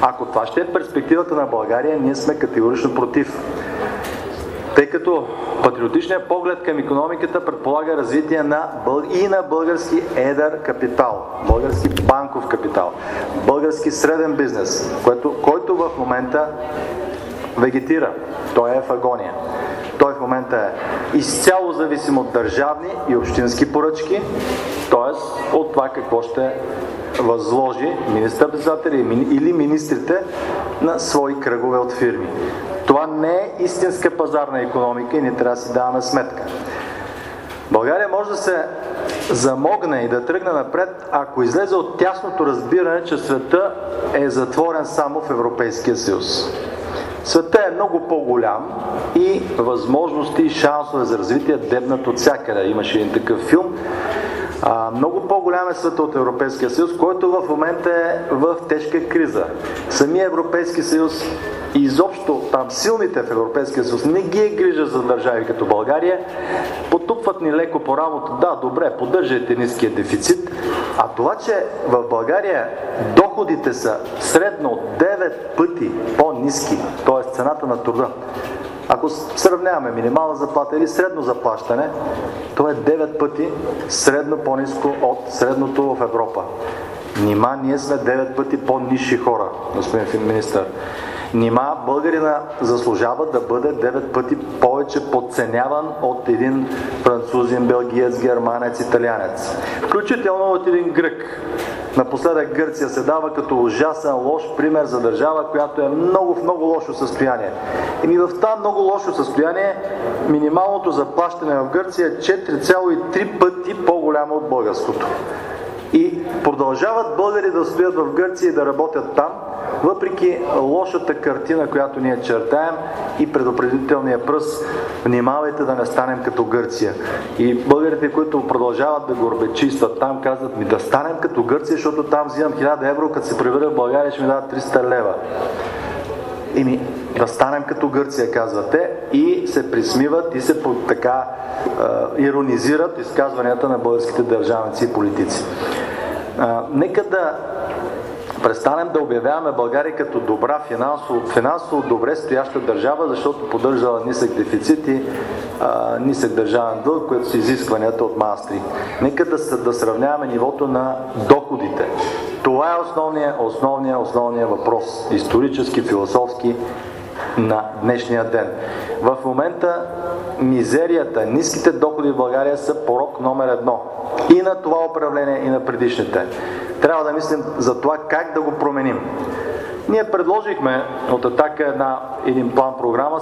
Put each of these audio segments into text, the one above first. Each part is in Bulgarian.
Ако това ще е перспективата на България, ние сме категорично против. Тъй като патриотичният поглед към икономиката предполага развитие и на български едър капитал, български банков капитал, български среден бизнес, който в момента вегетира. Той е в агония. Той в момента е изцяло зависим от държавни и общински поръчки, т.е. от това какво ще възложи министър-председателя или министрите на свои кръгове от фирми. Това не е истинска пазарна икономика и не трябва да си даваме сметка. България може да се замогне и да тръгне напред, ако излезе от тясното разбиране, че света е затворен само в Европейския съюз. Светът е много по-голям и възможности и шансове за развитие дебнат от всякъде. Имаше един такъв филм. Много по-голям е света от Европейския съюз, който в момента е в тежка криза. Самия Европейски съюз и изобщо там силните в Европейския съюз не ги е грижа за държави като България, потупват ни леко по рамото, да, добре, поддържайте ниския дефицит, а това, че в България доходите са средно 9 пъти по-ниски, т.е. цената на труда, ако сравняваме минимална заплата или средно заплащане, то е 9 пъти средно по-ниско от средното в Европа. Нима ние сме 9 пъти по-нисши хора, господин министър. Нима българина заслужава да бъде 9 пъти повече подценяван от един французин, белгиец, германец, италианец. Включително от един грък. Напоследък Гърция се дава като ужасен, лош пример за държава, която е в много лошо състояние. И в това много лошо състояние минималното заплащане в Гърция е 4,3 пъти по-голямо от българското. И продължават българи да стоят в Гърция и да работят там, въпреки лошата картина, която ние чертаем и предупредителния пръст, внимавайте да не станем като Гърция. И българите, които продължават да горбечистват там, казват да станем като Гърция, защото там взимам 1000 евро, като се превърна в България ще ми дадат 300 лева. Да станем като Гърция, казвате, и се присмиват и се така иронизират изказванията на българските държавници и политици. Нека да престанем да обявяваме България като добра, финансово добре стояща държава, защото поддържала нисък дефицит и нисък държавен дълг, което са изискванията от Маастрихт. Нека да сравняваме нивото на доходите. Това е основният въпрос, исторически, философски, на днешния ден. В момента мизерията, ниските доходи в България са порок номер 1. И на това управление, и на предишните. Трябва да мислим за това как да го променим. Ние предложихме от Атака един план-програма,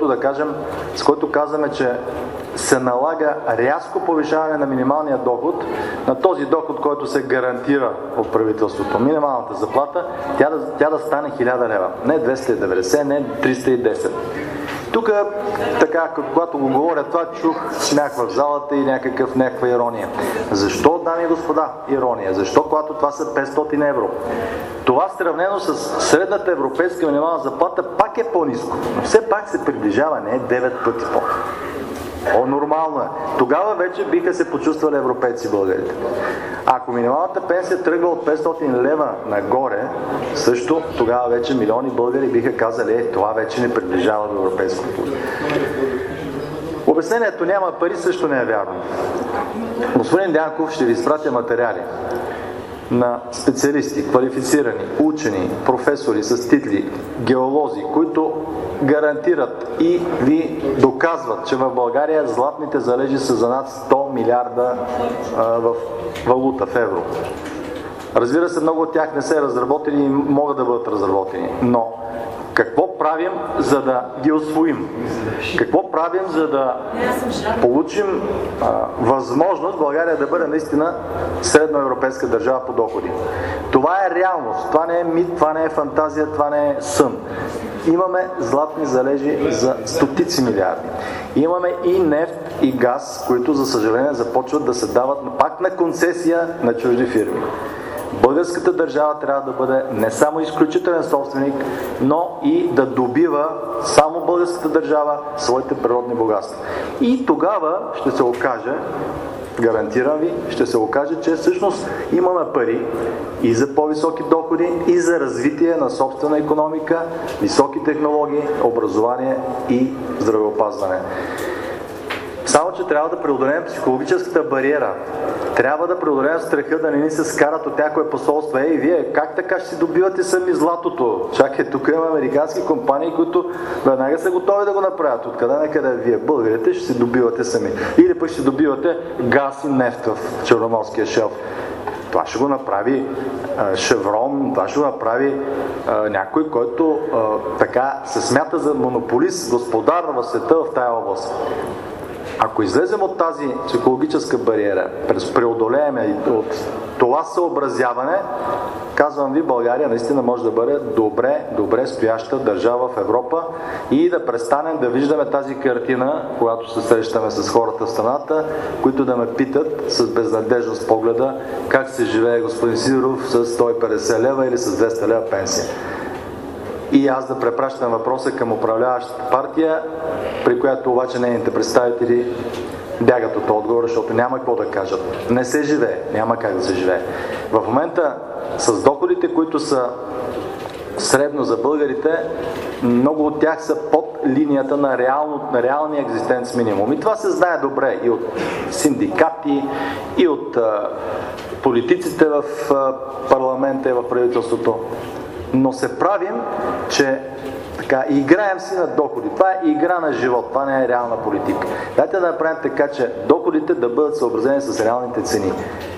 с който казваме, че се налага рязко повишаване на минималния доход, на този доход, който се гарантира от правителството. Минималната заплата, тя да стане 1000 лева. Не 290, не 310. Тук, така, когато го говоря това, чух смях в залата и някаква ирония. Защо, дами и господа, ирония? Защо, когато това са 500 евро? Това сравнено с средната европейска минимална заплата пак е по-ниско. Но все пак се приближава, не е 9 пъти по. Нормално е. Тогава вече биха се почувствали европейци българите. Ако минималната пенсия тръгва от 500 лева нагоре, също тогава вече милиони българи биха казали, това вече не приближава до европейското. Обяснението няма пари също не е вярно. Господин Дянков ще ви изпратя материали на специалисти, квалифицирани, учени, професори с титли, геолози, които гарантират и ви доказват, че в България златните залежи са за над 100 милиарда в валута, в евро. Разбира се, много от тях не са разработени и могат да бъдат разработени, но какво правим, за да ги усвоим? Какво правим, за да получим възможност България да бъде наистина средноевропейска държава по доходи? Това е реалност. Това не е мит, това не е фантазия, това не е сън. Имаме златни залежи за стотици милиарди. Имаме и нефт, и газ, които, за съжаление, започват да се дават пак на концесия на чужди фирми. Българската държава трябва да бъде не само изключителен собственик, но и да добива само българската държава своите природни богатства. И тогава ще се окаже, гарантирам ви, ще се окаже, че всъщност имаме пари и за по-високи доходи, и за развитие на собствена икономика, високи технологии, образование и здравеопазване. Само, че трябва да преодолеем психологическата бариера. Трябва да преодолеем страха да не ни се скарат от някое посолство. Ей, вие как така ще си добивате сами златото? Чакай, тук има американски компании, които веднага са готови да го направят. Откъде накъде вие, българите, ще си добивате сами. Или пък ще добивате газ и нефт в Черноморския шелф. Това ще го направи Шеврон, това ще го направи някой, който така се смята за монополист, господар в света в тая област. Ако излезем от тази психологическа бариера, преодолеем от това съобразяване, казвам ви, България наистина може да бъде добре стояща държава в Европа и да престанем да виждаме тази картина, когато се срещаме с хората в страната, които да ме питат с безнадежност погледа как се живее господин Сидеров с 150 лева или с 200 лева пенсия. И аз да препращам въпроса към управляващата партия, при която обаче нейните представители бягат от отговора, защото няма какво да кажат. Не се живее, няма как да се живее. В момента с доходите, които са средно за българите, много от тях са под линията на реалния екзистенц минимум. И това се знае добре и от синдикати, и от политиците в парламента и в правителството. Но се правим, че така, играем си на доходи. Това е игра на живот, това не е реална политика. Дайте да направим така, че доходите да бъдат съобразени с реалните цени.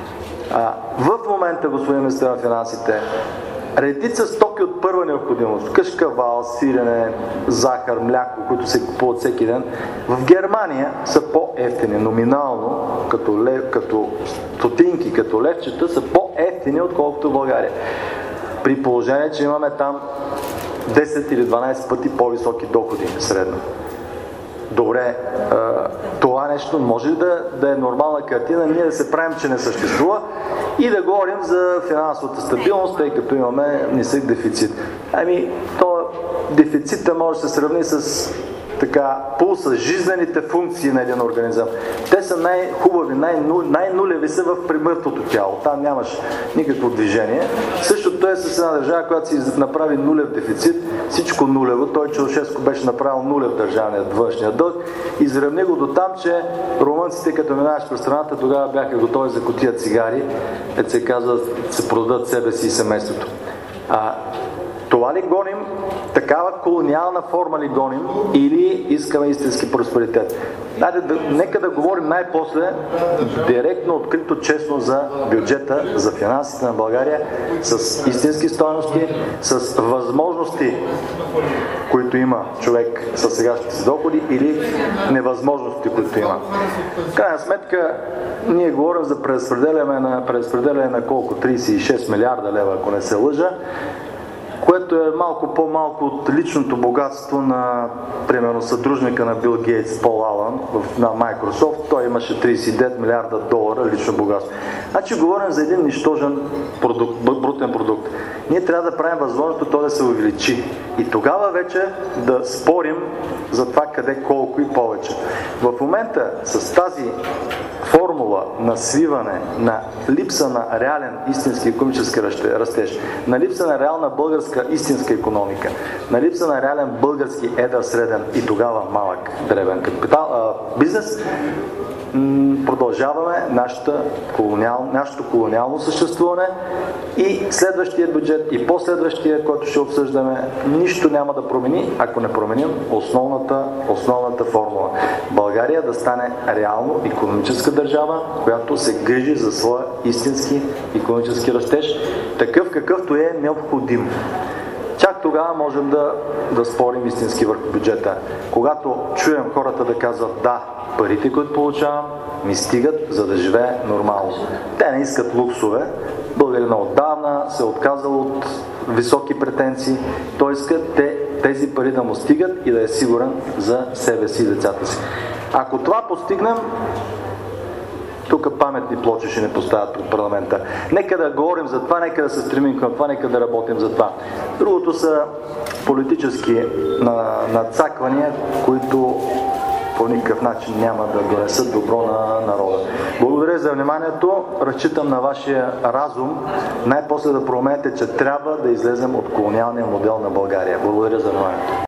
В момента, господин министър на финансите, редица стоки от първа необходимост, кашкавал, сирене, захар, мляко, които се купуват всеки ден, в Германия са по-евтини. Номинално, като стотинки, като левчета, са по-евтини, отколкото в България. При положение, че имаме там 10 или 12 пъти по-високи доходи средно. Добре, това нещо може да е нормална картина, ние да се правим, че не съществува и да говорим за финансовата стабилност, тъй като имаме нисък дефицит. То дефицита може да се сравни с пулса, жизнените функции на един организъм. Те са най-хубави, най-нулеви са в примъртвото тяло. Там нямаш никакво движение. Същото е с една държава, която си направи нулев дефицит, всичко нулево. Той Чаушеско беше направил нулев държавният външния дълг. Изравни го до там, че румънците, като минаваш през страната, тогава бяха готови за кутия цигари, се казва, се продадат себе си и семейството. Това ли гоним? Такава колониална форма ли гоним? Или искаме истински просперитет? Нека да говорим най-после директно, открито, честно за бюджета, за финансите на България, с истински стойности, с възможности, които има човек със сегашните си доходи, или невъзможности, които има. В крайна сметка, ние говорим за преразпределяне на колко? 36 милиарда лева, ако не се лъжа, което е малко по-малко от личното богатство на, примерно, съдружника на Бил Гейтс, Пол Алън на Microsoft. Той имаше 39 милиарда долара лично богатство. Значи говорим за един нищожен брутен продукт. Ние трябва да правим възможното то да се увеличи. И тогава вече да спорим за това къде, колко и повече. В момента с тази формула на свиване, на липса на реален истински икономически растеж, на липса на реална българска истинска икономика, на липса на реален български едър, среден и тогава малък дребен бизнес, продължаваме нашето колониално съществуване и следващия бюджет и последващия, който ще обсъждаме, нищо няма да промени, ако не променим основната формула. България да стане реално икономическа държава, която се грижи за своя истински икономически растеж, такъв какъвто е необходим. Чак тогава можем да спорим истински върху бюджета. Когато чуем хората да казват да, парите, които получавам, ми стигат, за да живее нормално. Те не искат луксове. Българина отдавна се е отказал от високи претенции. Той иска тези пари да му стигат и да е сигурен за себе си и децата си. Ако това постигнем, тук паметни плочи ще не поставят пред парламента. Нека да говорим за това, нека да се стремим към това, нека да работим за това. Другото са политически надцаквания, които по никакъв начин няма да донесат добро на народа. Благодаря за вниманието. Разчитам на вашия разум най-после да проумеете, че трябва да излезем от колониалния модел на България. Благодаря за вниманието.